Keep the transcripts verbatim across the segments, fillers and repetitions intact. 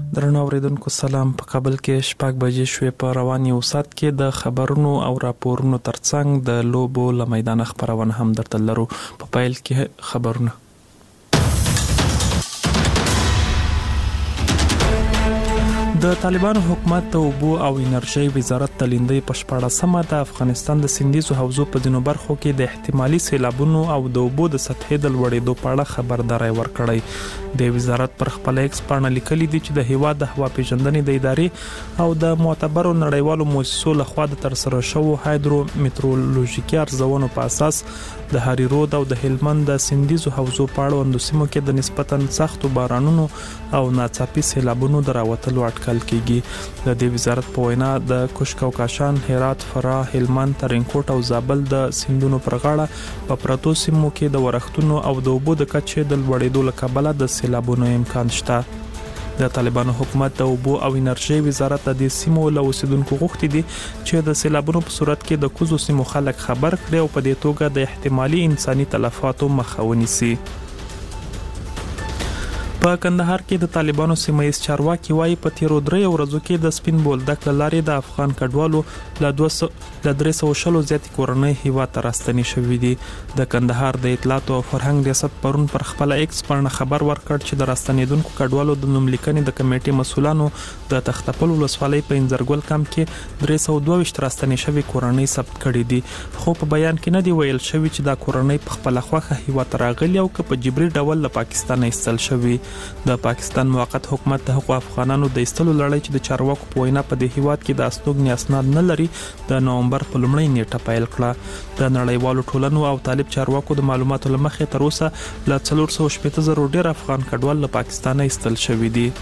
درنو اوریدونکو سلام. په کابل کې شپږ بجې شوې. په رواني اوسات کې د خبرونو او راپورونو ترڅنګ د لوبو له میدان خبرونه هم درته لرو. په پیل کې خبرونه. د طالبانو حکومت د اوبو او انرژي وزارت تلیندي په شپاړسمه د افغانستان د سندیزو حوزو په ځینو برخو کې د احتمالي سیلابونو او د اوبو د سطحې د لوړېدو په اړه خبرداري ورکړې. د وزارت پر خپل ایکس باندې لیکلي دي چې د هوا د هوا پیژندنې د ادارې او د معتبرو نړیوالو مؤسسو لخوا د ترسره شوو هایدرو میټرولوژیکي ارزونو په اساس د هری رود او د هلمند د سندیزو حوزو په اړوندو سیمو کې د نسبتاً سختو بارانونو او ناڅاپي سیلابونو دراوتلو اټکل کیږي. د دې وزارت په وینا د کوشکوکاشان، هرات، فراه، هلمند، ترینکوټ او زابل د سیندونو پر غاړه په پرتو سیمو کې د ورښتونو او د اوبو د کچې د لوړېدو له کبله د سیلابونو امکان شته. د طالبانو حکومت د اوبو او انرژي وزارت د دې سیمو له اوسیدونکو غوښتي دي چې د سیلابونو په صورت کې د کوزو سیمو خلک خبر کړي او په دې توګه د احتمالي انساني تلفاتو مخه ونیسي. په کندهار کې د طالبانو سیمایي چارواکي وايي په تیرو درې ورځو کې د سپین بولدک لارې د افغان کډوالو له دوه سوه درې سوه شلو زیاتې کورنۍ هیواد ته راستنې شوې دي. د کندهار د اطلاعات او فرهنګ ریاست پرون پر خپل ایکس باندې خبر ورکړ چې د راستنېدونکو کډوالو د نوملیکنې د کمیټې مسولانو د تختپل ولسوالۍ په انځرګل کمپ کې درې سوه دوه ویشت راستنې شوې کورنۍ ثبت کړې دي. خو په بیان کې نه دی ویل شوی چې دا کورنۍ په خپل خوخه هیواد ته راغلي او که په جبري ډول له پاکستان ایستل شوی. د پاکستان موقت حکومت د حقوق افغانانو د ایستلو لړۍ چې د چارواکو په وینا په دې هیواد کې د استوګنې اسناد نه لري د نومبر په لومړۍ نیټه پیل کړه. د نړیوالو ټولنو او طالب چارواکو د معلوماتو لمخې تر اوسه ل څلور سوه شپږ زره ډیر افغان کډوال له پاکستان ایستل شوی دي.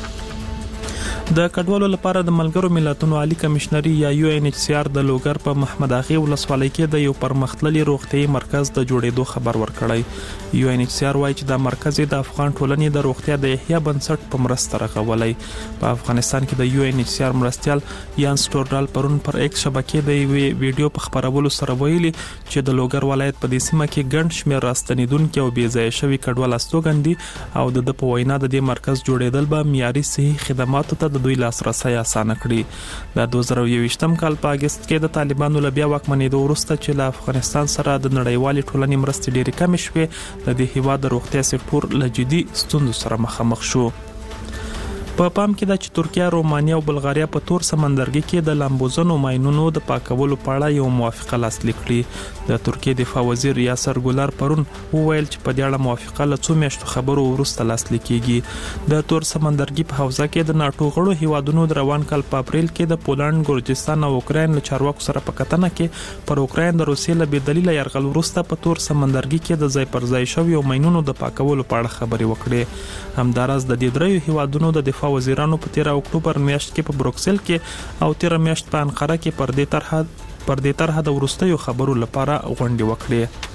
د کډوالو لپاره د ملګرو ملتونو عالی کمشنري یا یو ان ایچ سی آر د لوګر په محمد اغه ولسوالۍ کې د یو پرمختللي روغتيایي مرکز د جوړېدو خبر ورکړی. یو ان ایچ سی آر وايي چې دا مرکز د افغان ټولنې د روغتیا د احیا بنسټ په مرسته رغولای. په افغانستان کې د یو ان ایچ سی آر مرستيال یان سټورډال پرون پر ایکس شبکې د ویډیو په خبرولو سره ویلي چې د لوګر ولایت په دې سیمه کې ګڼ شمېر راستنیدونکو او بې ځای شوي کډوال استوګندي او د په وینا د دې مرکز جوړېدل به معیاري صحي خدماتو ته د دوی لاسرسي اسانه کړي. د دوه زره یوویشتم کال په اگست کې د طالبانو له بیا واکمنېدو وروسته چې له افغانستان سره د نړیوالې ټولنې مرستې ډېرې کمې شوې د دې هیواد د روغتیا سکتور له جدي ستونزو سره مخامخ شو. په پام کې د چې ترکیه، رومانیا او بلغاریا په تور سمندرګي کې د لامبوزنو ماینونو د پاکولو په اړه یو موافقه لاسلیک کړې. د ترکیه دفاع وزیر یاسر ګولار پرون وویل چې په دې اړه موافقه له څو میاشتو خبرو وروسته لاسلیک کیږي. د تور سمندرګي په حوزه کې د ناتو غړو هیوادونو د روان کال په اپریل کې د پولند، ګورجستان او اوکراین له چارواکو سره په کتنه کې پر اوکراین د روسیې له بې دلیله یرغل وروسته په تور سمندرګي کې د ځای پر ځای شویو ماینونو د پاکولو په اړه خبرې وکړې. همداراز د دې دریو هیوادونو د دفاع وزیرانو په تیر اکتوبر میاشت کې په بروکسل کې او تیر میاشت په انقره کې پر دې طرحه پر دې طرحه د وروستیو خبرو لپاره غونډې وکړې.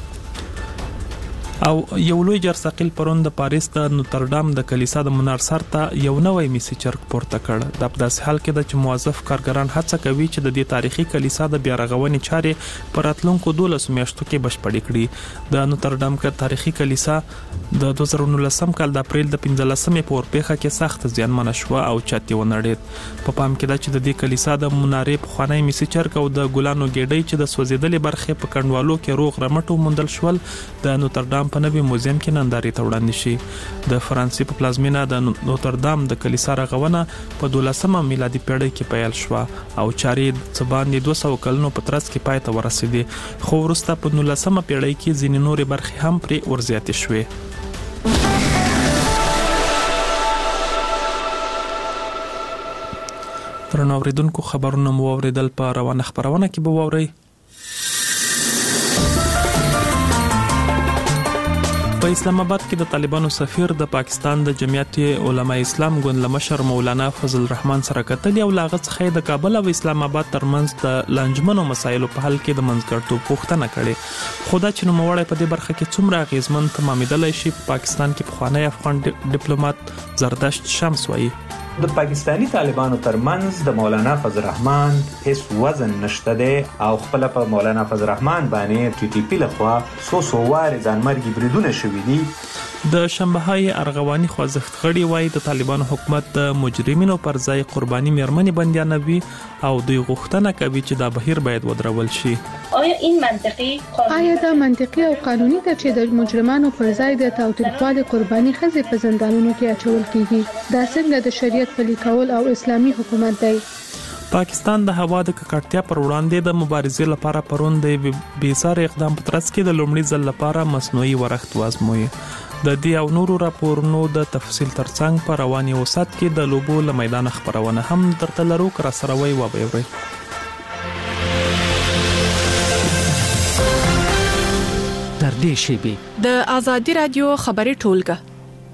او یو لوی جرثقیل پرون د پاریس د نوتردام د کلیسا د منار سر ته یو نوی میسي چرګ پورته کړ. د داسې حال کې د چې موظف کارګران هڅه کوي چې د دې تاریخي کلیسا د بیا رغونې چارې پر راتلونکو دولس میاشتو کې بشپړې کړي. د نوتردام کې تاریخي کلیسا د دوه زره نولسم کال د اپریل د پنځلسمې په اورپېخه کې سخت زیانمنه شوه او چت یې ونړېد. په پام کې ده چې د دې کلیسا د منارې پخوانی میسي چرګ او د ګلانو ګېډۍ چې د سوځېدلې برخې په کنډوالو کې روغ رمټ وموندل شول د نوتردام په نوي موزیم کې نندارې ته وړاندې شي. د فرانسې په پلازمینه د نوتردام د کلیسا رغونه په دولسمه میلادي پیړۍ کې پیل شوه او چارې څه باندې دوه سوه کلونو په ترڅ کې پای ته ورسېدې، خو وروسته په نولسمه پیړۍ کې ځینې نورې برخې هم پرې ورزیاتې شوې. درنو اوریدونکو خبرونه مو اوریدل په روانه خبرونه کې به واورئ. په اسلام آباد کې د طالبانو سفیر د پاکستان د جمعیت علماء اسلام ګوند لمشر مولانا فضل الرحمن سره کتلې او لاغه څخه د کابل او اسلام آباد ترمنځ د لانجمنو مسایلو په حل کې د منځګړتوب پوښتنه کړې. خو دا چې نوموړی په دې برخه کې څومره اغیزمن تمامېدلی شي په پاکستان کې پخوانی افغان ډیپلوماټ زردشت شمس وایي. د پاکستانی طالبانو ترمنځ د مولانا فضل الرحمن هیڅ وزن نشته دی او خپل په مولانا فضل الرحمن باندې ټي ټي پی لخوا سو سو واره ځانمرګي بریدونه شوي دي د شنبه‌های ارغواني خوځښت غړي وایي د طالبانو حکومت د مجرمینو پر ځای قرباني میرمنې بندیانوي او دوی غوښتنه کوي چې دا بهیر باید ودرول شي. آیا این منطقي آیا دا منطقي او قانوني ده چې د مجرمانو پر ځای د تاوتریخوالي قرباني ښځې په زندانونو کې اچول کیږي؟ دا څنګه د شریعت پلي کول او اسلامي حکومت دی؟ پاکستان د هوا د ککړتیا پر وړاندې د مبارزې لپاره پرون د بیسار اقدام په ترڅ کې د لومړي ځل لپاره مصنوعي ورښت وازموي. د دې او نورو راپورونو د تفصیل ترڅنګ په رواني وسات کې د لوبو له میدان خبرونه هم درته لرو کر سره وي وبېوري. تر دې شیبې د آزادي رادیو خبري ټولګه.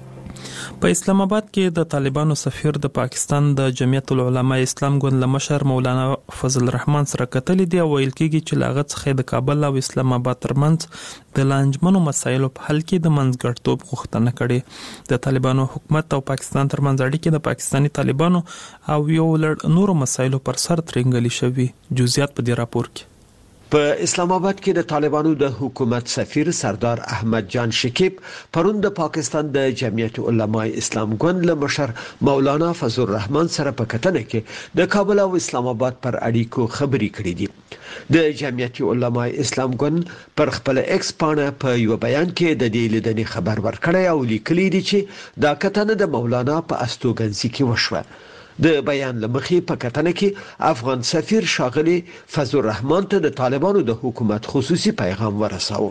په اسلام آباد کې د طالبانو سفیر د پاکستان د جمعیت العلماء اسلام ګوند لمشر مولانا فضل الرحمن سره کتل دي او ویل کېږي چې لاغت څخه د کابل او اسلام آباد ترمنځ د لانجمنو مسایلو په حل کې د منځګړتوب غوښتنه کړې. د طالبانو حکومت او پاکستان ترمنځ اړیکې د پاکستاني طالبانو او یو لړ نورو مسایلو پر سر ترنګلي شوي. جزئیات په دې راپور کې. په اسلام آباد کې د طالبانو د حکومت سفیر سردار احمد جان شکیب پرون د پاکستان د جمعیت علماء اسلام ګوند له مشر مولانا فضل الرحمن سره په کتنه کې د کابل او اسلام آباد پر اړیکو خبرې کړې دي. د جمعیت علماء اسلام ګوند پر خپل ایکس پاڼه په یو بیان کې د دې لیدنې خبر ورکړی او لیکلي دي چې دا کتنه د مولانا په استوګنځي کې وشوه. د بیان لمخې په کتنه کې افغان سفیر شاغلی فضل الرحمن ته د طالبانو د حکومت خصوصي پیغام ورساوه.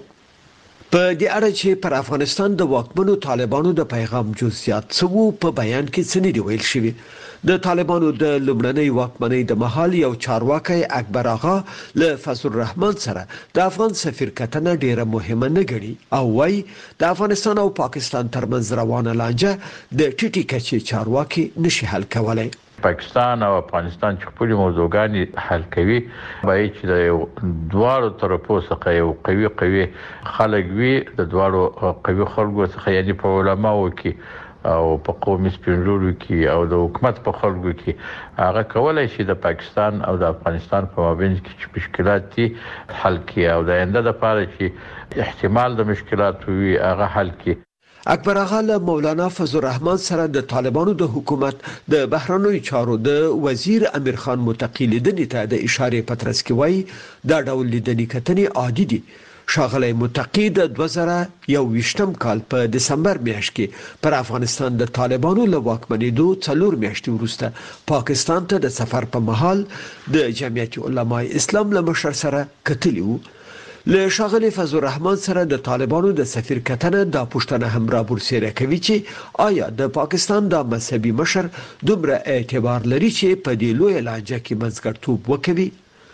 په دې اړه چې پر افغانستان د واکمنو طالبانو د پیغام جزئیات څو په بیان کې څه نه دی ویل شوی. د طالبانو د لومړنۍ واکمنۍ د مهال یو چارواکي اکبر آغا له فضل الرحمن سره د افغان سفیر کتنه ډیره مهمه نه ګڼي او وايي د افغانستان او پاکستان ترمنځ روانه لانجه د ټیټی کچې چارواکي نشي حل کولای. پاکستان او افغانستان چې خپل موضوعګانې حل کوي باید چې د دوه طرفو څخه یو قوي قوي خلک وي د دوه قوي خلکو څخه یعنی په علماو کې او په قومي سپینږیرو کې او د حکومت په خلکو کې هغه کولای شي د پاکستان او د افغانستان په مابین کې چې مشکلات دي حل کړي او د آینده لپاره چې احتمال د مشکلات وي هغه حل کړي. اکبر آغا له مولانا فضل الرحمن سره د طالبانو د حکومت د بهرنوي چارو د وزیر امیر خان متقی لیدنې ته د اشاره پترس کې وایي دا ډول لیدنې کتنې عادي دي. شاغلی متقی د دوه زره یوویشتم کال په دسمبر میاشت کې پر افغانستان د طالبانو له واکمنېدو څلور میاشتې وروسته پاکستان ته د سفر په مهال د جمعیت علماء اسلام له مشر سره کتلی وو. له شاغلی فضل الرحمن سره د طالبانو د سفیر کتنه د پښتنه هم را برسېره کوي چې آیا د پاکستان د مذهبي مشر دومره اعتبار لري چې په دې لوی لانجه کې منځګړیتوب وکوي.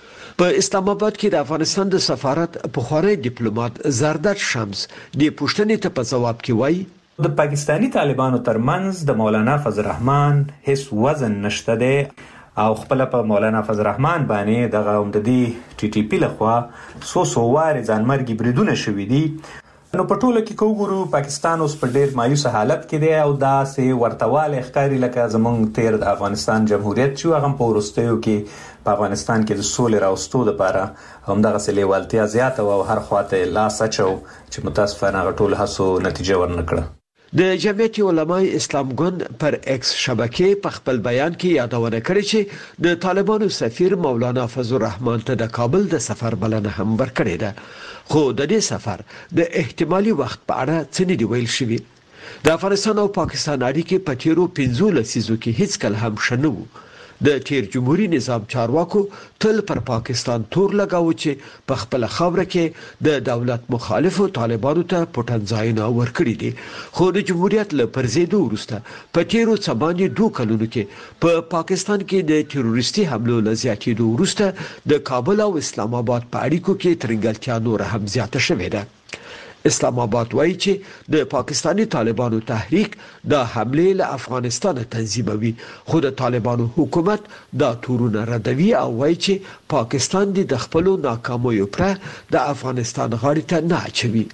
په اسلام آباد کې د افغانستان د سفارت پخوانی ډیپلوماټ زرداد شمس د پښتنې ته په جواب کې وایي د پاکستانی طالبانو ترمنځ د مولانا فضل الرحمن هیڅ وزن نشته دی او خپل په مولانا فضل الرحمن باندې دغه عمددي ټي ټي پی لخوا سو سو وار ځانمرګي بریدونه شوې دي. نو په ټوله کې کوګورو پاکستان اوس په ډیر مایوس حالت کې دی او دا سه ورتواله ښکاری لکه زمونږ تیر د افغانستان جمهوریت چې هغه په ورستیو کې په افغانستان کې د سولې راوستو لپاره همدغه سلیوالتیا زیاته او هر خواته لاس اچو چې متاسفانه غټول هڅو نتیجه ورنکړه. د جمعیت علماء اسلام ګوند پر ایکس شبکې په خپل بیان کې یادونه کړې چې د طالبانو سفیر مولانا فضل الرحمن ته د کابل د سفر بلنه هم ورکړې ده خو د دې سفر د احتمالي وخت په اړه څه نه دی ویل شوی. د افغانستان او پاکستان اړیکې په تیرو پنځو لسیزو کې هیڅ کله هم ښه نه وو. د تیر جمهوریت نظام چارواکو تل پر پاکستان تور لګاوه چې په خپل خاوره کې د دولت مخالفو طالبانو ته پټنځایونه ورکړي دي خو د جمهوریت له پرځېدو وروسته په تیرو څه باندې دوه کلونو کې په پا پاکستان کې د تروریستي حملو له زیاتېدو وروسته د کابل او اسلام آباد په اړیکو کې ترنګلتیا نور هم زیاته شوې ده. اسلام آباد وایي چې د پاکستانی طالبانو تحریک د حمله له افغانستان تنظیموي خو د طالبانو حکومت دا تورونه ردوي او وایي چې پاکستان د خپل ناکامیو پر د افغانستان غاړې ته نه اچوي.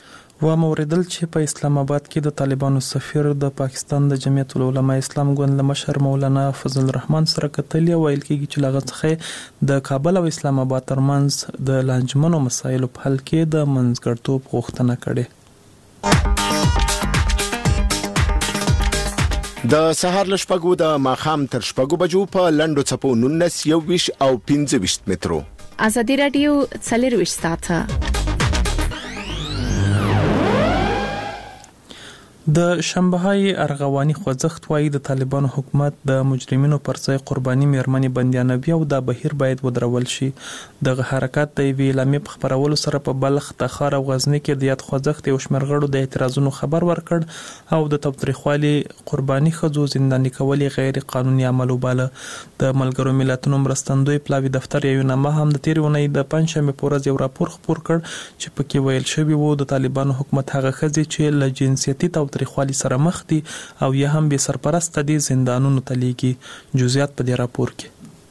و موردل چې په اسلام آباد کې د طالبانو سفیر د پاکستان د جمعیت العلماء اسلام ګوند مشر مولانا فضل الرحمن سره کتل ویل کېږي چې لغت څخه د کابل او اسلام آباد ترمنځ د لانجمنو مسایلو په حل کې د منځګړیتوب غوښتنه کړې. د سهار له شپږو د ماښام تر شپږو بجو په لنډو څپو نولس یوویشت او پنځه ویشت مترو. ازادي رادیو څلور ویشت ساعته. د شنبه‌های ارغواني خوځښت وايي د طالبانو حکومت د مجرمینو پر ځای قرباني میرمنې بندیانوي او دا بهیر باید ودرول شي. دغه حرکت د یوې اعلامیې په خپرولو سره په بلخ، تخار او غزنی کې د یاد خوځښت یو شمېر غړو د اعتراضونو خبر ورکړ او د تاوتریخوالي قرباني ښځو زنداني کول غیر قانوني عمل وباله. د ملګرو ملتونو مرستندوی پلاوي دفتر یو نامه هم د تیر اونۍ د پنځشنبه په ورځ یو راپور خپور کړ چې پکې ویل شوی وو د طالبانو حکومت هغه ښځې چې له جنسیتي تاوتریخوالي سره مخ دي او یا هم به سرپرست دي زندانونو ته لیږي. جزئیات په دې راپور کې.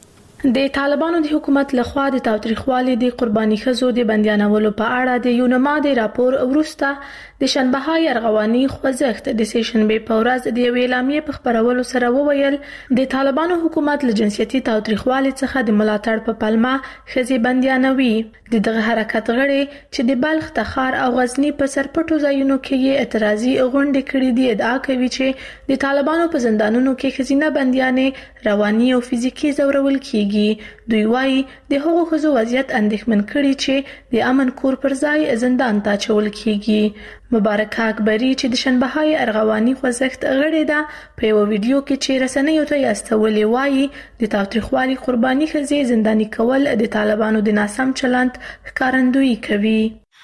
د طالبانو د حکومت لخوا د تاوتریخوالي د قرباني ښځو د بندیانولو په اړه د یونما د راپور وروسته د شنبه‌های ارغواني خوځښت د سیشنبه په ورځ د یو اعلامیې په خبرولو سره وویل د طالبانو حکومت له جنسیتي تاوتریخوالي څخه د ملاتړ په پلمه ښځې بندیانوي. د دغه حرکت غړي چې د بلخ، تخار او غزنی په سرپټو ځایونو کې یې اعتراضي غونډې کړې دي ادعا کوي چې د طالبانو په زندانونو کې ښځینه بندیانې رواني او فزیکی ځورول کیږي. دوی وايي د هغو ښځو وضعیت اندېښمن کړي چې د امن کور پر ځای زندان ته اچول کیږي. مبارک اکبری چې د شنبه‌های ارغواني خوځښت غړي ده په یو ویډیو کې چې رسنیو ته یاستولې وايي د تاوتریخوالي قرباني ښځې زنداني کول د طالبانو د ناسم چلند ښکارندویي کوي.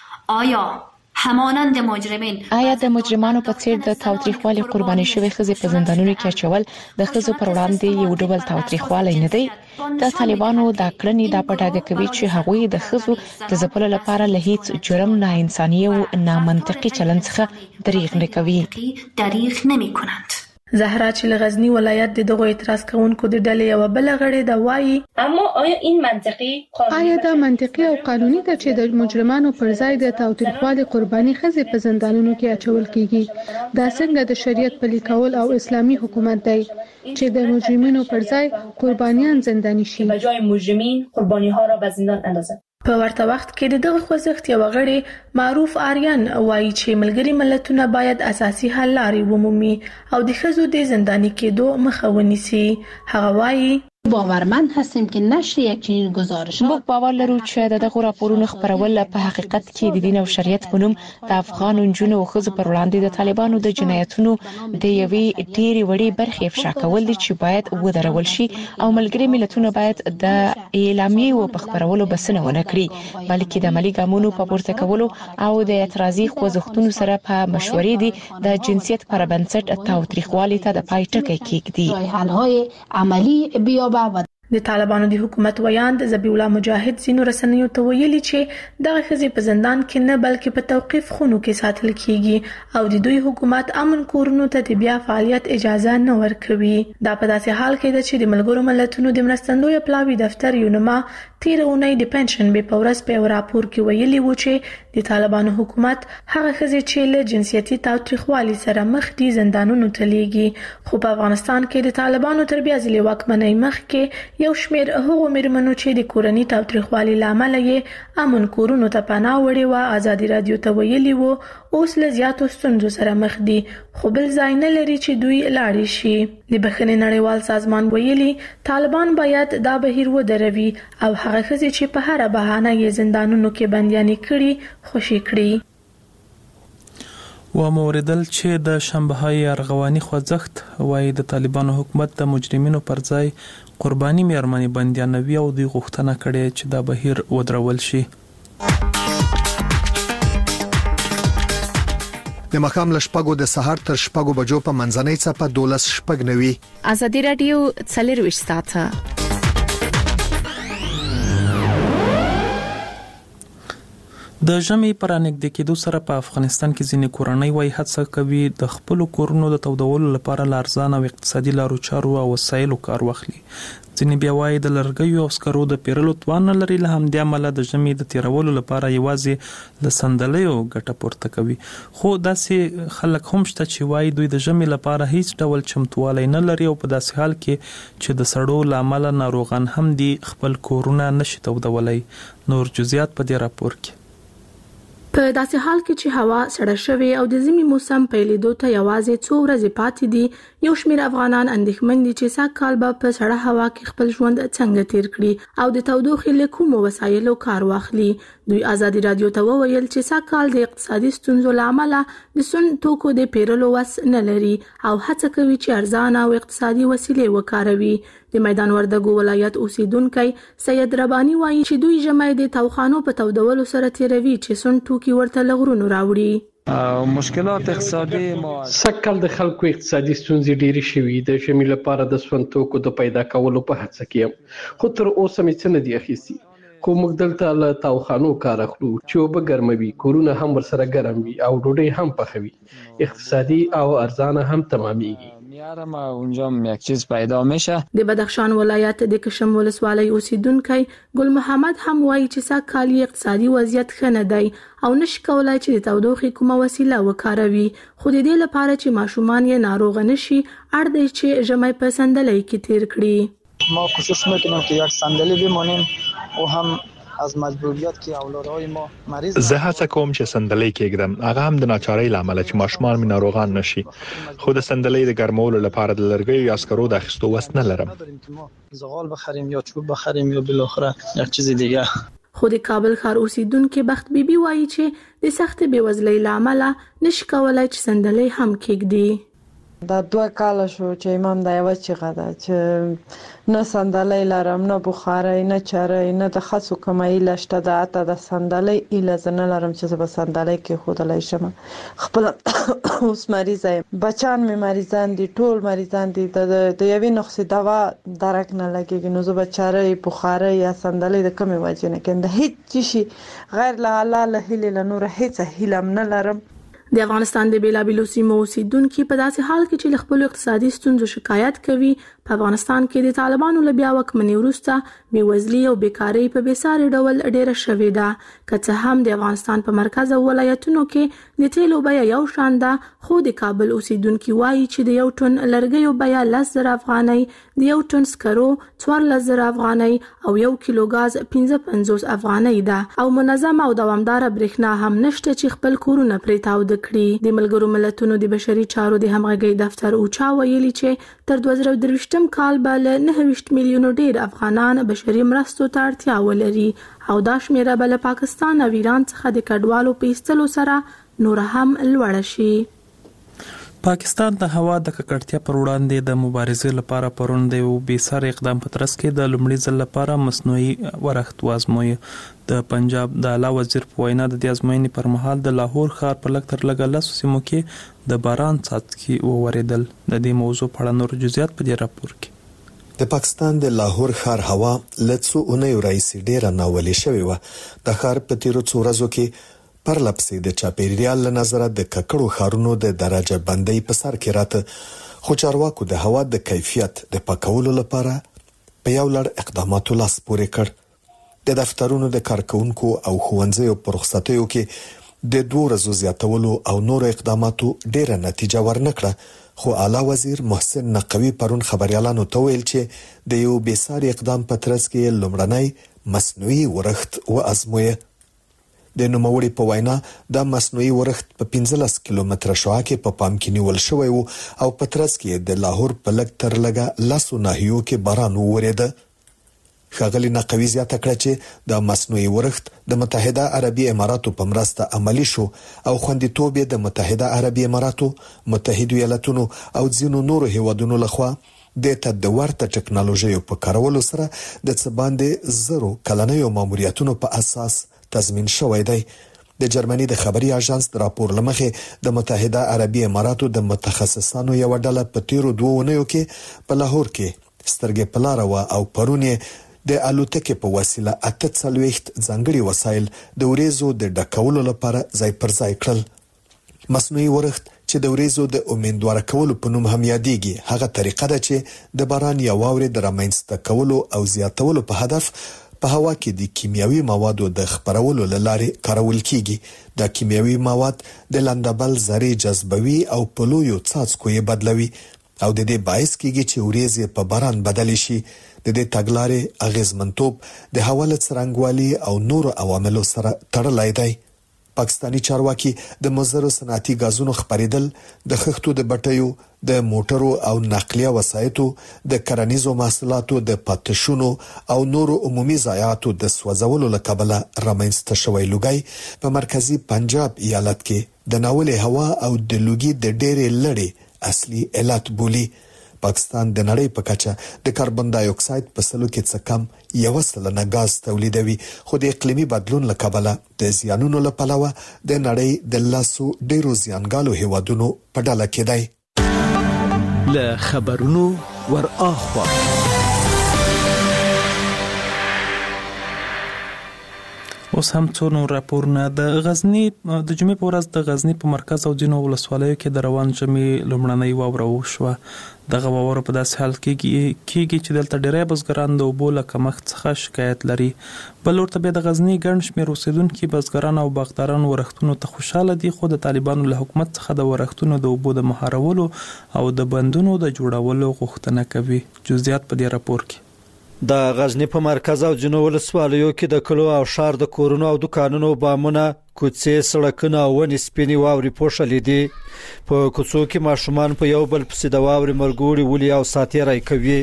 آیا همانند مجرمین آیا د مجرمانو په څیر د تاوتریخوالي قرباني شوی ښځې په زندانونو کې اچول د ښځو پر وړاندې یو ډول تاوتریخوالی نه دی؟ د طالبانو دا کړنې دا په ډاګه کوي چې هغوی د ښځو د ځپلو لپاره له هیڅ جرم، نه انساني او نامنطقي چلند څخه دریغ نه کوي. دریغ نمی‌کنند. زهرا چې له غزنی ولایت د دغه اعتراض کوونکو د ډلې یو بل غړي دا وایي اما آیا این منطقي آیا دا منطقي او قانوني ده چې د مجرمانو پر ځای د تاوتریخوالي قرباني ښځې په زندانونو کې اچول کیږي؟ دا څنګه د شریعت پلي کول او اسلامي حکومت دی چې د مجرمینو پر ځای قربانیان زنداني شي؟ به جای مجرمین قربانی ها را به زندان اندازد. په ورته وخت کې د دغه خوځښت یو غړي معروف آریان وایي چې ملګري ملتونه باید اساسي حل لارې ومومي او د ښځو د زنداني کېدو مخه ونیسي. هغه وایي باورمند هستیم که نشر یک چنین گزارش موږ باور لرو چې د دغه راپورونو خپرول په حقیقت کې د دین او شریعت په نوم د افغان نجونو او ښځو پر وړاندې د طالبانو د جنایتونو د یوې ډېرې وړې برخې افشا کول دي چې باید ودرول شي او ملګري ملتونه باید د اعلامیې په خپرولو بسنه ونه کړي بلکې د عملي ګامونو په پورته کولو او د اعتراضي خوځښتونو سره په مشورې دي د جنسیت پر بنسټ تاوتریخوالي ته د پای ټکی کېږدي. حل‌های عملی بیا د طالبانو د حکومت ویاند ذبیح الله مجاهد ځینو رسنیو ته ویلي چې دغه ښځې په زندان کې نه بلکې په توقیف خونو کې ساتل کیږي او د دوی حکومت امن کورونو ته د بیا فعالیت اجازه نه ورکوي. دا په داسې حال کې ده چې د ملګرو ملتونو د مرستندوی پلاوي دفتر یونما تیر اونۍ د پنځشنبه په ورځ په راپور کې ویلي و چې د طالبانو حکومت هغه ښځې چې له جنسیتي تاوتریخوالي سره مخ دي زندانونو ته لیږي. خو په افغانستان کې د طالبانو تر بیا ځلې واکمنۍ مخکې یو شمېر هغو مېرمنو چې د کورني تاوتریخوالي له امله یې امن کورونو ته پناه وړې وه ازادي راډیو ته ویلي وو اوس له زیاتو ستونزو سره مخ دي خو بل ځای نه لري چې دوی لاړې شي. د بخښنې نړیوال سازمان ویلي طالبان باید دا بهیر ودروي او هغه ښځې چې په هره بهانه یې زندانونو کې بندیانې کړي خوشي کړي. و موردل چې د شنبه‌های ارغواني خوځښت وايي د طالبانو حکومت د مجرمینو پر ځای قرباني میرمنې بندیانوي او دوی غوښتنه کړې چې دا بهیر ودرول شي. د مخام لشپګو د سحر تر شپګو بجو په منځنۍ څپه دولس شپګ نوي. ازادي رادیو څلور ویشت ساعته. د ژمي پر نږدې کېدو سره په افغانستان کې ځینې کورنۍ وايي هڅه کوي د خپل کورونو د تودولو لپاره لارزان او اقتصادي لارو چارو او وسایلو کار واخلي. ځینې بیا وايي د لرګیو او سکرو د پیرلو توان نه لري، له همدې امله د ژمي د تیرولو لپاره یوازې له صندلیو ګټه پورته کوي. خو داسې خلک هم شته چې وايي دوی د ژمي لپاره هیڅ ډول چمتووالی نه لري او په داسې حال کې چې د سړو له امله ناروغان هم دي خپل کورونه نشي تودولی. نور جزئیات په دې راپور کې. په داسې حال کې چې هوا سړه شوې او د ژمي موسم پیلېدو ته یوازې څو ورځې پاتې دي، یو شمېر افغانان اندېښمن دي چې سږ کال به په سړه هوا کې خپل ژوند څنګه تیر کړي او د تودوخې له کومو وسایلو کار واخلي. دوی ازادي رادیو ته وویل چې سږ کال د اقتصادي ستونزو له امله د سون توکو د پیرلو وس نه لري او هڅه کوي چې ارزانه او اقتصادي وسیلې وکاروي. د میدان وردګو ولایت اوسیدونکی سید ربانی وایي چې دوی ژمی د توخانو په تودولو سره تیروي چې سون توکي ورته له غرونو راوړي. مشکلات اقتصادي سږکال د خلکو اقتصادي ستونزې ډېرې شوي. د ژمي لپاره د سون توکو د پیدا کولو په هڅه کې یم، خو تر اوسه مې څه نه دي اخیستي. خو موږ دلته له توخانو کار اخلو چې اوبه ګرموي، کورونه هم ورسره ګرم وي او ډوډۍ هم پخوي. اقتصادي او ارزانه هم تمامېږي. میارم و اونجا یک چیز پیدا میشه. د بدخشان ولایت د کشم ولسوالۍ اوسیدونکی ګل محمد هم وایي چې سږ کال اقتصادي وضعیت ښه نه دی او نشي کولای چې د تودوخې کومه وسیله وکاروي، خو د دې لپاره چې ماشومان یې ناروغ نشي اړ دی چې ژمی په صندلۍ کې تیر کړي. ما کوشش میکنیم که یک صندلی بمانیم و هم از مجبوریت که اولادهای ما مریض. زه هڅه کوم چې صندلۍ کېږدم، هغه هم د ناچارۍ له امله چې ماشومان مې ناروغان نشي، خو د صندلۍ د ګرمولو لپاره د لرګیو یا سکرو د اخیستو وس نه لرم. زغال بخریم یا چوب بخریم یا بالاخره یک چیز دیگه. خو د کابل ښار اوسیدونکو بخت بیبي وایي چې د سخت بېوزلۍ له امله نشي کولای چې صندلۍ هم کېږدي. دا دوه کاله شو چې امام دا یو چیغه ده چې نه صندلۍ لرم، نه بخارۍ، نه چرۍ، نه د خاصو کمای لشته ده. حتی د صندلۍ ایله زه نه لرم چې زه به صندلۍ کېښودلی شم. خپل اوس مریضه یم، بچیان مې مریضان دي، ټول مریضان دي. د یوې نسخې دوا درک نه لګېږي، نو زه به چرۍ، بخارۍ یا صندلۍ د کومې وجې نه کوم. د هېڅ شي غیر له الله له هیلې له نوره هېڅ هیله هم نه لرم. د افغانستان د بیلابیلو سیمو اوسیدونکو په داسې حال کې چې له خپل اقتصادي ستونزو شکایت کوي، په افغانستان کې د طالبانو له بیا واکمنۍ وروسته بېوزلي او بیکارۍ په بېساري ډول ډېره شوې ده. که څه هم د افغانستان په مرکز او ولایتونو کې د تیلو بیه یو شان ده، خو د کابل اوسیدونکي وایي چې د یو ټن لرګیو بیه لس زره افغانۍ، د یو ټن سکرو څوارلس زره افغانۍ او یو کیلو ګاز پنځه پنځوس افغانۍ ده، او منظمه او دوامداره برېښنا هم نشته چې خپل کورونه پرې تاوده کړي. د ملګرو ملتونو د بشري چارو د همغږۍ دفتر اوچا ویلي چې تر دوه زره درویشتم کال به له نهه ویشت میلیونو ډېر افغانان بشري مرستو ته اړتیا ولري، او دا شمیره به له پاکستان او ایران څخه د کډوالو په ایستلو سره نور هم لوړه شي. پاکستان د هوا د ککړتیا پر وړاندې د مبارزې لپاره پرون د یو بېساري اقدام په ترڅ کې د لومړي ځل لپاره مصنوعي ورښت وازموي. د پنجاب د اعلی وزیر په وینا د دې ازموینې پر مهال د لاهور ښار په لږ تر لږه لسو سیمو کې د باران څاڅکي وورېدل. د دې موضوع په اړه نور جزئیات په دې راپور کې. د پاکستان د لاهور ښار هوا له څو اونیو راهیسې ډېره ناولې شوې وه. د ښار په تیرو څو ورځو کې پرلپسې د چاپیریال له نظره د ککړو ښارونو د درجه بندۍ په سر کې راته، خو چارواکو د هوا د کیفیت د پاکولو لپاره په یو لړ اقداماتو لاس پورې کړ. د دفترونو د کارکونکو او ښوونځیو په رخصتیو کې د دوه ورځو زیاتولو او نورو اقداماتو ډېره نتیجه ورنکړه، خو اعلی وزیر محسن نقوي پرون خبريالانو ته ویل چې د یو بېساري اقدام په ترڅ کې لومړنی مصنوعي ورښت وازمویه. د نوموړي په وینا د مصنوعي ورښت په پنځلس کیلومتره شعاع کې په پام کې نیول شوی وو او په ترڅ کې د لاهور په لږ تر لږه لسو ناحیو کې باران وورېده. ښاغلي نقوي زیاته کړه چې د مصنوعي ورښت د متحده عربي اماراتو په مرسته عملی شو او خوندیتوب یې د متحده عربي اماراتو، متحده ایالتونو او ځینو نورو هیوادونو لخوا د ته ورته ټکنالوژیو په کارولو سره د څه باندې زرو کلنیو ماموریتونو په اساس تضمین شوی دی. د جرمني د خبري اژانس د راپور لمخې د متحده عربي اماراتو د متخصصانو یو ډله په تیرو دوه اونیو کې په لاهور کې سترګې په لاره وه او پرون یې د الوتکې په وسیله اته څلوېښت ځانګړي وسایل د وریځو د ډکولو لپاره ځای پر ځای کړل. مصنوعي ورښت چې د وریځو د امیندواره کولو په نوم هم یادېږي، هغه طریقه ده چې د باران یا واورې د رامنځته کولو او زیاتولو په هدف په هوا کې د کیمیاوي موادو د خپرولو له لارې کارول کیږي. دا کیمیاوي مواد د لندبل ذرې جذبوي او په لویو څاڅکو یې بدلوي او د دې باعث کیږي چې وریځې په باران بدل شي. د دې تګلارې اغیزمنتوب د هوا له څرنګوالي او نورو عواملو سره تړلی دی. پاکستانی چارواکي د مضر صنعتي غازونو خپریدل د خښتو د بټیو د موټرو او نقلیه وسایطو د کرنیزو محصولاتو د پاتشونو او نورو عمومي ضایعاتو د سوځولو لکبله رامنځته شوی لوګي په مرکزی پنجاب ایالت کې د ناولې هوا او د لوګي د ډېرې لړې اصلي علت بولی. پاکستان د نړۍ په کچه د کاربن ډای اکساید په سلو کې څه کم یو سلنه غاز تولیدوي، خو د اقلیمي بدلون له کبله د زیانونو له پلوه د نړۍ د لاسو ډیرو زیانګالو هیوادونو په ډله کې دی. له خبرونو ور اخوا اوس هم څو نور راپورونه. د غزنی د جمعې په ورځ د غزنی په مرکز او ځینو ولسوالیو کې د روان جمعې لومړنۍ واوره وشوه. دغه واوره په داسې حال کې کېږي چې دلته ډېری بزګران د اوبو له کمښت څخه شکایت لري. بل ورته بیا د غزنی ګڼ شمېر اوسیدونکي بزګران او باغداران ورښتونو ته خوشحاله دي، خو د طالبانو له حکومت څخه د ورښتونو د اوبو د مهارولو او د بندونو د جوړولو غوښتنه کوي. جزئیات په دې راپور کې. د غزنی په مرکز او جنو ولسوالیو کې د کلو او شار د کورونو او دکانونو بامونه، کوڅې، سړکونه او ونې سپینې واورې پوښلې دي. په کوڅو کې ماشومان په یو بل پسې د واورې مرګوري ولي او ساتیرای کوي.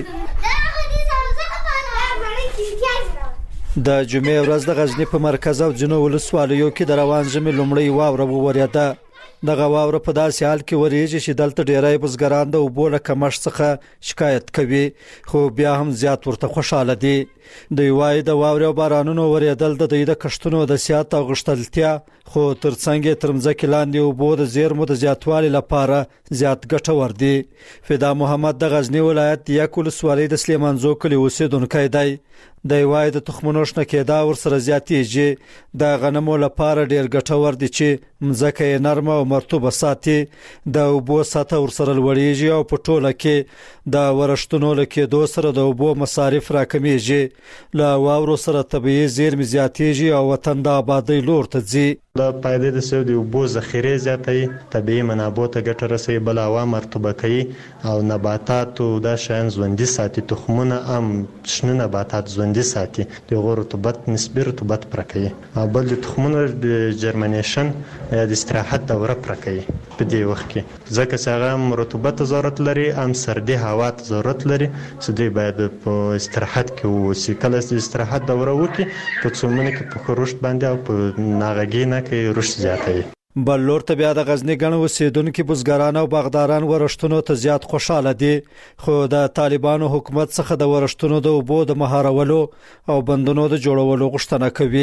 د جمعې ورځ د غزنی په مرکز او جنو ولسوالیو کې د روان ژمي لومړۍ واوره وورېده. دغه واوره په داسې حال کې ورېږي چې دلته ډېری بزګران د اوبو له کمښت څخه شکایت کوي، خو بیا هم زیات ورته خوشاله دي. دوی وایي د واورې او بارانونو ورېدل د دوی د کښتونو د سیات او غښتلتیا، خو ترڅنګ یې تر مځکې لاندې اوبو د زیرمو د زیاتوالي لپاره زیات ګټور دي. فدا محمد د غزنی ولایت یک ولسوالۍ د سلیمانزو کلي اوسیدونکی دی. دی وایي د تخمونو شنه کېدا ورسره زیاتېږي. د غنمو لپاره ډېر ګټور دي چې مځکه یې نرمه او مرطوبه ساتي. د اوبو سطحه ورسره لوړېږي او په ټوله کې د ورښتونو له کېدو سره د اوبو مصارف راکمیږي. له واورو سره طبیعي زیرمې زیاتېږي او وطن د آبادۍ لور ته ځي. د پایدې د سیو د اوبو ذخیرې زیاتوي، طبیعي منابعو ته ګټه رسوي، بل هوا مرطوبه کوي او نباتاتو دا شیان ژوندي ساتي. تخمونه هم شنه نباتات ژوندي ساتي، دغه رطوبت نسبي رطوبت پوره کوي. او بل د تخمونو د جرمنیشن یا د استراحت دوره پوره کوي په دې وخت کې، ځکه چې هغه هم رطوبت ضرورت لري، هم سردي هوا ته ضرورت لري چې دوی باید په استراحت کې واوسي. کله چې استراحت دوره وکړي په څومره کې په رشد باندې او په ناغږي نه کې رشد زیاتوي. بل لور ته بیا د غزنی ګڼ اوسیدونکي بزګران او باغداران ورښتونو ته زیات خوشاله دي، خو د طالبانو حکومت څخه د ورښتونو د اوبو د مهارولو او بندونو د جوړولو غوښتنه کوي.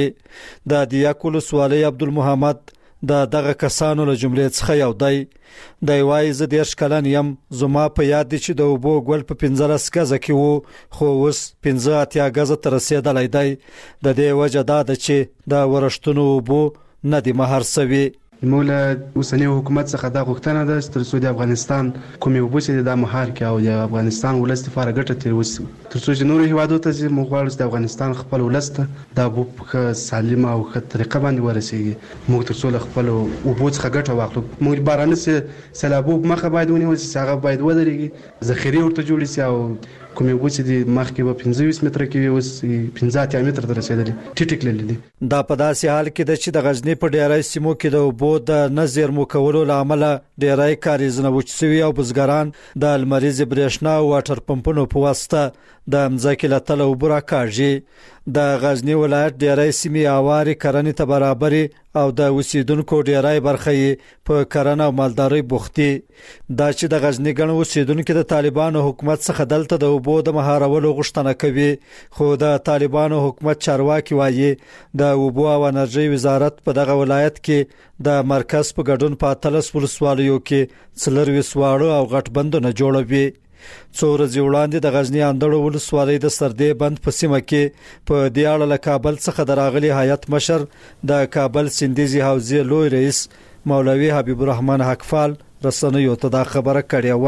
د دیاک ولسوالۍ عبدالمحمد د دغه کسانو له جملې څخه یو دی. دی وایي زه دېرش کلن یم، زما په یاد دي چې د اوبو ګل په پنځلس ګزه کې وو، خو اوس پنځه اتیا ګزه ته رسېدلی دی. د دې وجه دا ده چې د ورښتونو اوبو نه دي مهار سوي. موږ له اوسني حکومت څخه دا غوښتنه ده چې تر څو د افغانستان کومې اوبه چې د مهار کې او د افغانستان ولس لپاره ګټه تیر وسی، تر څو چې نورو هیوادو ته چې موږ غواړو چې د افغانستان خپل ولس ته د اوبو په سالمه او ښه طریقه باندې ورسیږي. موږ تر څو له خپل اوبو څخه ګټه واخلو. موږ باراني سیلابو مخه باید ونیول شي، هغه باید ودرېږي، ذخیرې ورته جوړې شي او کومې اوبه چې د مخکې به پنځه ویشت متره کې وي اوس پنځه اتیا متره ته رسېدلي، ټیټې تللي دي. دا په داسې حال کې ده چې د غزنی په ډېری سیمو کې د اوبو د نه زیرمو کولو له امله ډېری کاریزونه وچ سوي او بزګران د لمریزې برېښنا او واټر پمپونو په واسطه د مځکې له تله اوبه راکاږي. د غزنی ولایت ډېری سیمې هوارې کرنې ته برابرې او د اوسیدونکو ډېری برخه یې په کرنه او مالدارۍ بوخت دي. دا چې د غزنی ګڼ اوسیدونکو د طالبانو حکومت څخه دلته د اوبو د مهارولو غوښتنه کوي، خو د طالبانو حکومت چارواکي وایي د اوبو او انرژۍ وزارت په دغه ولایت کې د مرکز په ګډون په اتلس ولسوالیو کې څلرویشت واړه او غټ بندونه جوړوي. څو ورځې وړاندې د غزنی اندړو ولسوالۍ د سردې بند په سیمه کې په دې اړه له کابل څخه د راغلي هیئت مشر د کابل سندیزي حوزې لوی رئیس مولوي حبیب الرحمن حقفال رسنیو ته دا خبره کړې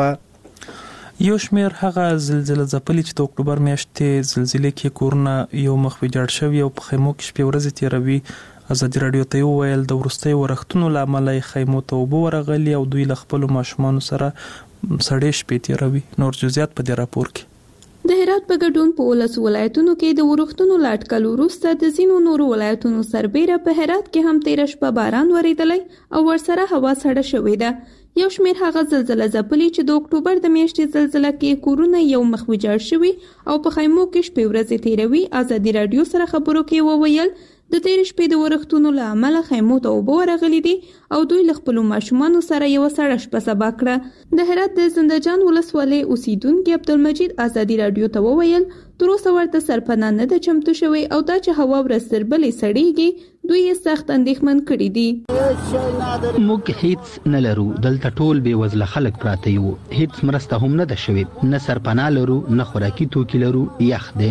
وه. یو شمېر هغه زلزله ځپلي چې د اکتوبر میاشتې زلزلې کې کورونه یو مخ ویجاړ شوي او په خیمو کې شپې ورځې تېروي. ازادي راډیو ته وویل د وروستیو ورښتونو له امله یې خیمو ته اوبه ورغلي او دوی له خپلو ماشومانو سره سړې شپې تېروي. نور جزئیات په دې راپور کې. د هرات په ګډون په ولس ولایتونو کې د ورښتونو لاټکل وروسته د ځینو نورو ولایتونو سربیره په هرات کې هم تیره شپه باران وریدلی او ورسره هوا سړه شوې ده. یو شمېر هغه زلزله ځپلي چې د اکتوبر د میاشتې زلزله کې کورونه یو مخ ویجاړ شوي او په خیمو کې شپې ورځې تیروي. ازادي راډیو سره خبرو کې وویل د تیرې شپې د ورښتونو له امله خیمو ته اوبه ورغلي دي او دوی له خپلو ماشومانو سره یوه سړه شپه سبا کړه. د هرات د زندهجان ولسوالۍ اوسیدونکي عبدالمجید ازادي راډیو ته وویل تر اوسه ورته سرپناه نه ده چمتو شوی او دا چې هوا ورځ تر بلې سړیږي دوی یې سخت اندېښمن کړي دي. موږ هیڅ نه لرو، دلته ټول بې وزله خلک پراته یو، هیڅ مرسته هم نه ده شوې، نه سرپناه لرو نه خوراکي توکي لرو، یخ دی.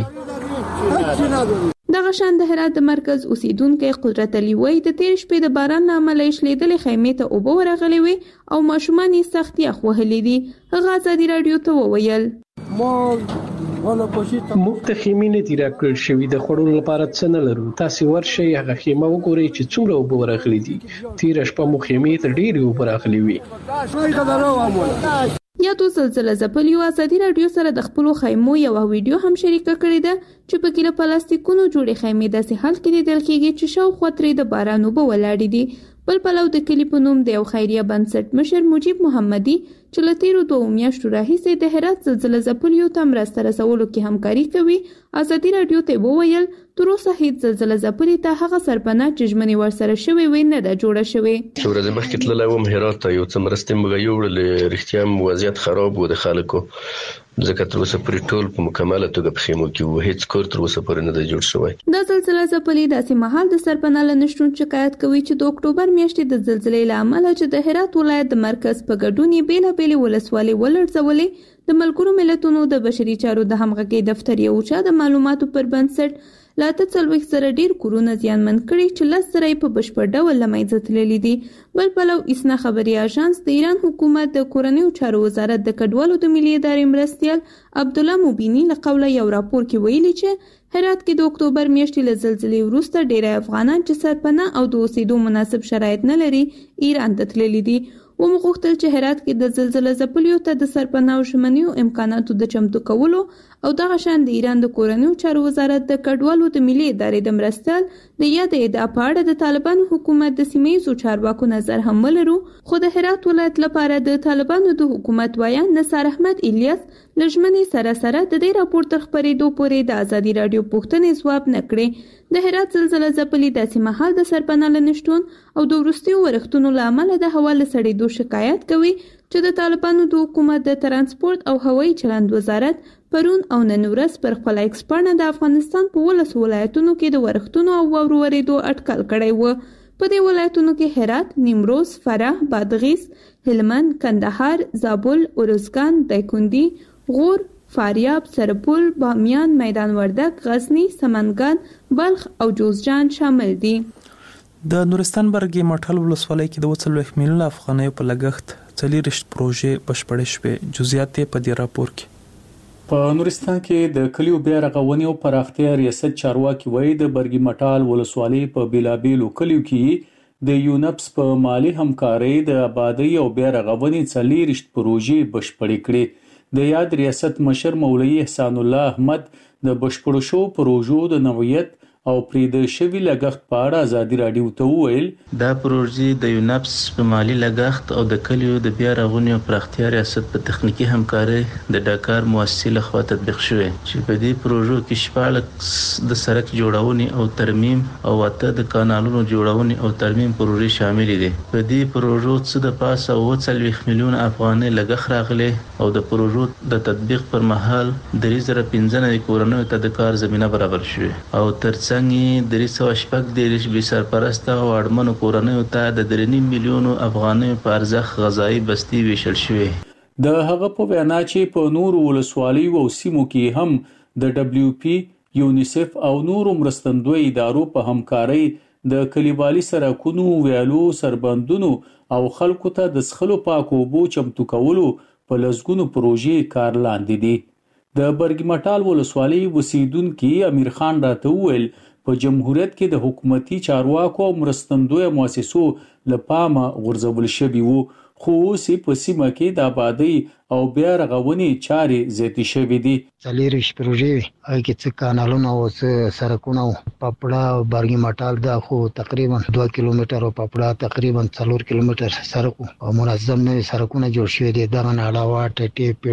دغه شان د هرات د مرکز اوسیدونکی قدرت علي وایي د تېرې شپې د باران له امله یې شلېدلې خیمې ته اوبه ورغلې وې او ماشومان یې سخت یخ وهلي دي. هغه ازادي راډیو ته وویل موږ ته خیمې نه دي راکړل شوي، د خوړو لپاره څه نه لرو. تاسې ورشئ هغه خیمه وګورئ چې څومره اوبه ورغلي دي. تېره شپه مو خیمې ته ډېرې اوبه راغلې وې. یادو زلزله ځپلیو ازادي راډیو سره د خپلو خیمو یوه ویډیو هم شریکه کړې ده چې پکې له پلاستیکونو جوړې خیمې داسې حال کې لیدل کېږي چې شاوخوا ترې د باران اوبه ولاړې دي. بل پلو د کلي په نوم د یو خیریه بنسټ مشر مجیب محمدي چې له تیرو دوو میاشتو راهیسې د هرات زلزله ځپلیو ته مرسته رسولو کې همکاري کوي ازادي راډیو ته وویل تر اوسه هیڅ زلزله ځپلي ته هغه سرپناه چې ژمنې ورسره شوې وي نه ده جوړه شوې. څو ورځې مخکې تللی وم هرات ته، یو څه مرستې موږ یوړلې، رښتیا هم وضعیت خراب و د خلکو، ځکه تر اوسه پورې ټول په مکمله توګه په خیمو کې وو، هیڅ کور تر اوسه پورې نه دی جوړ شوی. دا زلزله ځپلي داسې مهال د سرپناه له نشتون شکایت کوي چې د اکتوبر میاشتې د زلزلې له امله چې د هرات ولایت د مرکز په ګډون یې بېلابېلې ولسوالۍ ولړزولې، د ملګرو ملتونو د بشري چارو د همغږۍ دفتر یو چا د معلوماتو پر بنسټ لا اته څلوېښت زره ډېر کورونه زیانمن کړي چې لس زره یې په بشپړ ډول له منځه تللي دي. بل پلو اسنا خبري اژانس د ایران حکومت د کورنیو چارو وزارت د کډوالو د ملي ادارې مرستیال عبدالله موبیني له قوله یو راپور کې ویلي چې هرات کې د اکتوبر میاشتې له زلزلې وروسته ډېری افغانان چې سرپناه او د اوسېدو مناسب شرایط نه لري ایران ته تللي دي. ومغوښتل چې هرات کې د زلزله ځپلیو ته د سرپناه او ژمنیو امکاناتو د چمتو کولو او دغه شان د ایران د کورنیو چارو وزارت د کډوالو د ملي ادارې د مرستیال د یادې ادعا په اړه د طالبانو حکومت د سیمه ییزو چارواکو نظر هم ولرو. خو د هرات ولایت لپاره د طالبانو د حکومت ویان نثار احمد الیاس له ژمنې سره سره د دې راپور تر خپرېدو پورې د ازادي راډیو پوښتنې ځواب نه کړې. د هرات زلزله ځپلي داسې مهال د سرپناه له نشتون او د وروستیو ورښتونو له امله د هوا له سړېدو شکایت کوي چې د طالبانو د حکومت د ترانسپورت او هوایي چلند وزارت پرون او نن ورځ پر خپله ایکس پاڼه د افغانستان په ولسو ولایتونو کې د ورښتونو او واورو ورېدو اټکل کړی و. په دې ولایتونو کې هرات، نیمروز، فراه، بادغیس، هلمند، کندهار، زابل، ارزګان، دایکنډي، غور، فاریاب، سرپل، بامیان، میدان وردګ، غزنی، سمنګان، بلخ او جوزجان شامل دي. د نورستان برګې مټل ولسوالۍ کې د اووه څلوېښت میلیونه افغانیو په لګښت څلېرویشت پروژې بشپړې شوې. جزئیات یې په دې راپور کې. په نورستان کې د کلیو بیا رغونې او پراختیا ریاست چارواکي وایي د برګې مټال ولسوالۍ په بیلابیلو کلیو کې د یونپس په مالی همکارۍ د آبادۍ او بیا رغونې څلېرویشت پروژې بشپړې کړې. د یاد ریاست مشر مولوي احسان الله احمد د بشپړو شوو پروژو د نوعیت او پرې شوي لګښت په اړه ازادي راډیو ته وویل دا پروژې د یونپس په مالی لګښت او د کلیو د بیا رغونې او پراختیا ریاست په تخنیکي همکارۍ د ډاکار مؤسسې لخوا تطبیق شوې چې په دې پروژو کې شپاړس د سړک جوړونې او ترمیم او اته د کانالونو جوړونې او ترمیم پروژې شامل دي. په دې پروژو څه د پاسه اووه څلوېښت میلیونه افغانۍ لګښت راغلی او د پروژو د تطبیق پر مهال درې زره پنځه نوي کورنیو ته د کار زمینه برابر شوې او ترڅنګ څنګه درې سوه شپږ دېرش بې سرپرسته او اړمنو کورنیو ته د درې نیم میلیونو افغانیو په ارزښت غذایي بستې ویشل شوې. د هغه په وینا چې په نورو ولسوالیو او سیمو کې هم د ډبلیو پی، یونیسف او نورو مرستندوی ادارو په همکارۍ د کلیوالي سړکونو، ویالو، سربندونو او خلکو ته د څښلو پاکو اوبو چمتو کولو په لسګونو پروژې کار لاندې دي. د برګې مټال ولسوالۍ اوسیدونکي امیر خان راته وویل په جمهوریت کې د حکومتي چارواکو او مرستندویه مؤسسو له پامه غورځول شوي وو، خو اوس په سیمه کې د آبادی او بیا رغونې چارې زیاتې شوې دي. څلېرویشت پروژې وي هغې کې څه کانالونه او څه سړکونه او پاپړه او برګي مټال دا خو تقریبا دوه کیلومتر او پاپړه تقریبا څلور کیلومتر سړک او منظم نوي سړکونه جوړ شوي دي. دغه نه علاوه ټټې